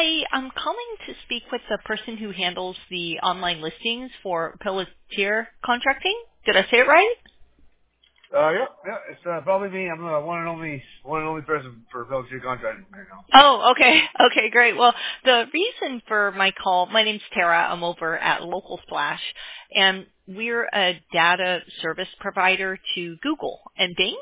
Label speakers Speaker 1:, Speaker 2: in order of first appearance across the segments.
Speaker 1: Hi, I'm calling to speak with the person who handles the online listings for Pelletier Contracting. Did I say it right?
Speaker 2: Yeah, it's probably me. I'm the one and only person for Pelletier contracting right now.
Speaker 1: Oh, okay. Okay, great. Well, the reason for my call, my name's Tara. I'm over at Local Splash, and we're a data service provider to Google and Bing.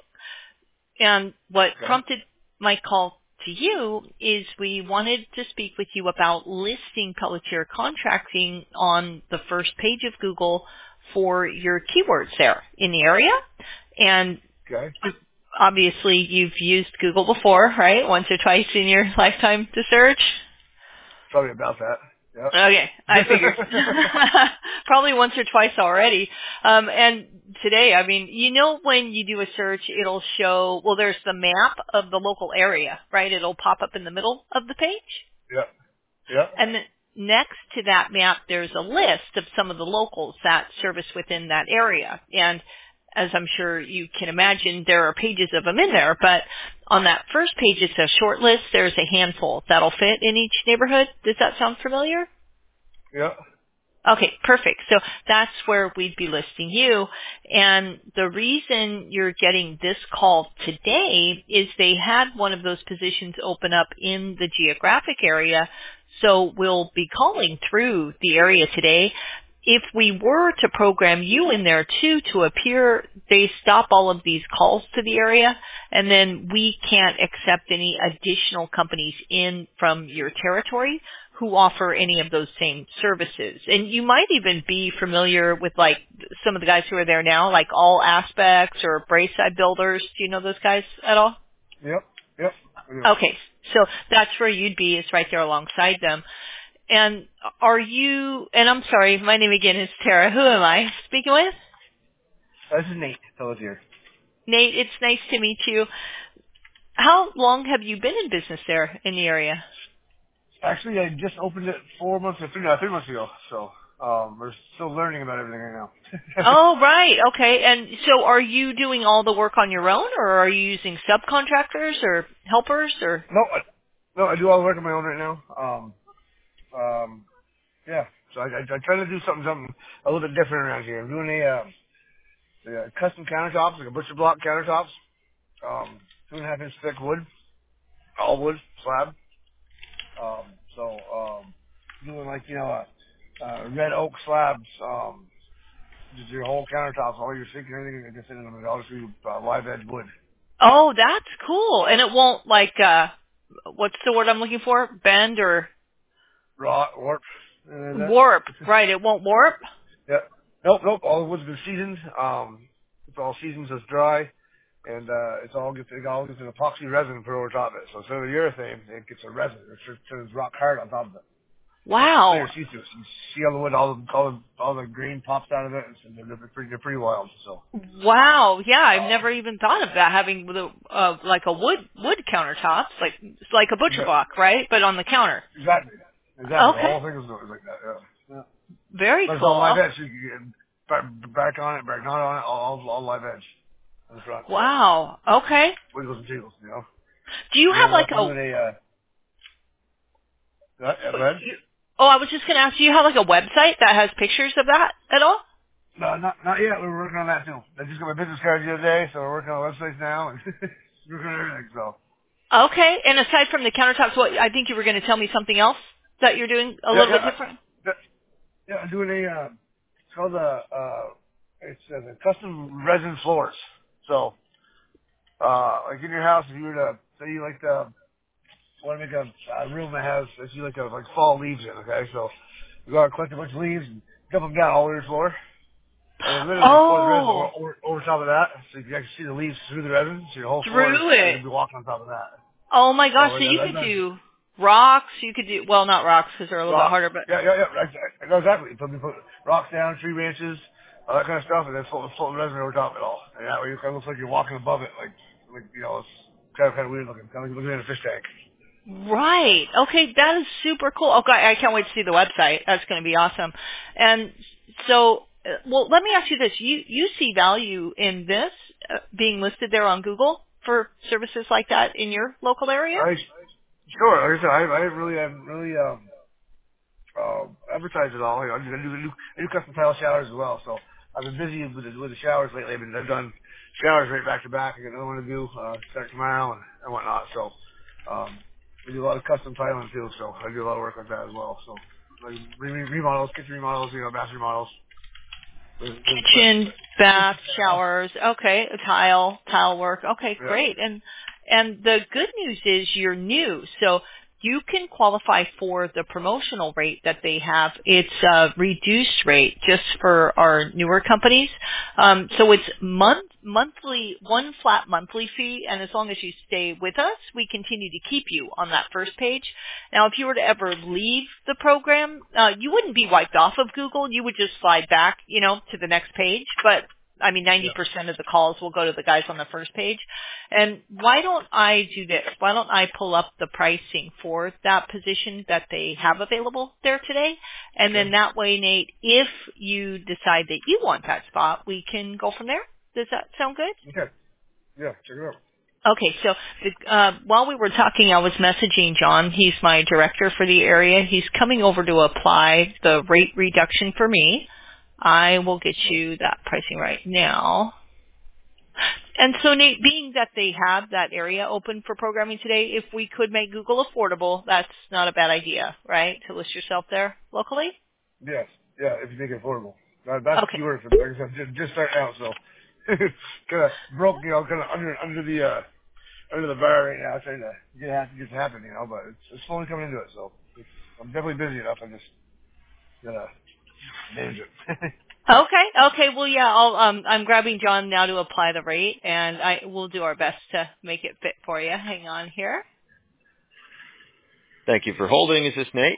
Speaker 1: And what
Speaker 2: Okay.
Speaker 1: prompted my call to you is we wanted to speak with you about listing Pelletier Contracting on the first page of Google for your keywords there in the area. And
Speaker 2: Okay.
Speaker 1: obviously you've used Google before, right? Once or twice in your lifetime to search.
Speaker 2: Probably about that.
Speaker 1: Okay, I figured.
Speaker 2: Yep.
Speaker 1: Probably once or twice already. And today, I mean, when you do a search, it'll show, well, there's the map of the local area, right? It'll pop up in the middle of the page.
Speaker 2: Yep. Yep.
Speaker 1: And then next to that map, there's a list of some of the locals that service within that area. And as I'm sure you can imagine, there are pages of them in there, but on that first page, it's a short list. There's a handful that'll fit in each neighborhood. Does that sound familiar?
Speaker 2: Yep.
Speaker 1: Okay, perfect. So that's where we'd be listing you. And the reason you're getting this call today is they had one of those positions open up in the geographic area. So we'll be calling through the area today. If we were to program you in there too to appear, they stop all of these calls to the area, and then we can't accept any additional companies in from your territory who offer any of those same services. And you might even be familiar with like some of the guys who are there now, like All Aspects or Braeside Builders. Do you know those guys at all?
Speaker 2: Yep. Yep. I do.
Speaker 1: Okay, so that's where you'd be, is right there alongside them. And and I'm sorry, my name again is Tara. Who am I speaking with?
Speaker 2: This is Nate Pelletier.
Speaker 1: Nate, it's nice to meet you. How long have you been in business there in the area?
Speaker 2: Actually, I just opened it 3 months ago. So we're still learning about everything right now.
Speaker 1: Oh, right. Okay. And so are you doing all the work on your own, or are you using subcontractors or helpers or?
Speaker 2: No, I do all the work on my own right now. Yeah. So I try to do something a little bit different around here. I'm doing a custom countertops, like a butcher block countertops. 2.5 inch thick wood, all wood slab. Doing like red oak slabs. Just your whole countertops, all your sink and everything, just in them, and all just live edge wood.
Speaker 1: Oh, that's cool. And it won't what's the word I'm looking for? Bend or
Speaker 2: Raw warp. Is that?
Speaker 1: warp. Right. It won't warp.
Speaker 2: Yeah. Nope. All the wood's been seasoned. It's all seasoned, so it's dry. And it all gets an epoxy resin put over top of it. So instead of the urethane, it gets a resin. It turns rock hard on top of it. So it's
Speaker 1: Wow.
Speaker 2: clear see-through. So you see all the wood, all the green pops out of it, and they're pretty wild. So
Speaker 1: Wow. Yeah, I've
Speaker 2: uh,
Speaker 1: never even thought of that, having like a wood countertops, like it's like a butcher
Speaker 2: yeah,
Speaker 1: block, right? But on the counter.
Speaker 2: exactly. The
Speaker 1: Okay.
Speaker 2: whole thing is like that. Yeah.
Speaker 1: Very
Speaker 2: But it's all
Speaker 1: cool.
Speaker 2: live
Speaker 1: Oh,
Speaker 2: edge. So you can get back on it, back not on it, all live edge in the front.
Speaker 1: wow. Okay.
Speaker 2: Wiggles and jiggles, you know.
Speaker 1: Do you
Speaker 2: And
Speaker 1: have
Speaker 2: then we're
Speaker 1: like
Speaker 2: also
Speaker 1: a
Speaker 2: doing a red.
Speaker 1: Oh, I was just going to ask, do you have like a website that has pictures of that at all?
Speaker 2: No, not yet. We're working on that too. I just got my business card the other day, so we're working on websites now and working on everything. So
Speaker 1: Okay. And aside from the countertops, I think you were going to tell me something else that you're doing a
Speaker 2: yeah,
Speaker 1: little bit different.
Speaker 2: I'm doing it's called the custom resin floors. So like in your house, if you were to say you like to want to make a room that has like fall leaves in, okay? So you go out and collect a bunch of leaves and dump them down all over your floor. And then literally pour the resin
Speaker 1: Oh,
Speaker 2: over top of that, so you can actually see the leaves through the resin. So your whole floor is
Speaker 1: through
Speaker 2: you're
Speaker 1: it.
Speaker 2: gonna be walking on top of that.
Speaker 1: Oh my
Speaker 2: So
Speaker 1: gosh, so
Speaker 2: like,
Speaker 1: you
Speaker 2: I've
Speaker 1: could
Speaker 2: done
Speaker 1: do rocks, you could do, well, not rocks because they're a little bit
Speaker 2: rocks.
Speaker 1: harder, but
Speaker 2: Yeah. Right, exactly. Put rocks down, tree branches, all that kind of stuff, and then float the resin over top of it all. And that way it kind of looks like you're walking above it, like it's kind of weird looking, kind of like you're looking at a fish tank.
Speaker 1: right. Okay, that is super cool. Okay, I can't wait to see the website. That's going to be awesome. And so, well, let me ask you this. You see value in this being listed there on Google for services like that in your local area?
Speaker 2: I Sure. Like I said, I haven't really advertised it all. You know, I do custom tile showers as well. So I've been busy with the showers lately. I've done showers right back to back. I got another one to do start tomorrow and whatnot. So we do a lot of custom tiling too. So I do a lot of work like that as well. So like remodels, kitchen remodels, bathroom remodels.
Speaker 1: Kitchen, bath, showers. Okay, tile work. Okay,
Speaker 2: Yeah.
Speaker 1: great. And the good news is you're new, so you can qualify for the promotional rate that they have. It's a reduced rate just for our newer companies. So it's monthly, one flat monthly fee, and as long as you stay with us, we continue to keep you on that first page. Now, if you were to ever leave the program, you wouldn't be wiped off of Google. You would just slide back, to the next page. But 90% of the calls will go to the guys on the first page. And why don't I do this? Why don't I pull up the pricing for that position that they have available there today? And then that way, Nate, if you decide that you want that spot, we can go from there. Does that sound good?
Speaker 2: Okay. Yeah, check it out.
Speaker 1: Okay, so while we were talking, I was messaging John. He's my director for the area. He's coming over to apply the rate reduction for me. I will get you that pricing right now. And so, Nate, being that they have that area open for programming today, if we could make Google affordable, that's not a bad idea, right, to list yourself there locally?
Speaker 2: Yes. Yeah, if you make it affordable. That's the
Speaker 1: Okay.
Speaker 2: key word for it. Like I said, just starting out, so kind of broke, kind of under the bar right now, trying to get it to happen, but it's slowly coming into it, so I'm definitely busy enough. I'm just gonna manage it.
Speaker 1: Okay. Well, yeah, I'm grabbing John now to apply the rate, and we'll do our best to make it fit for you. Hang on here.
Speaker 3: Thank you for holding. Is this Nate?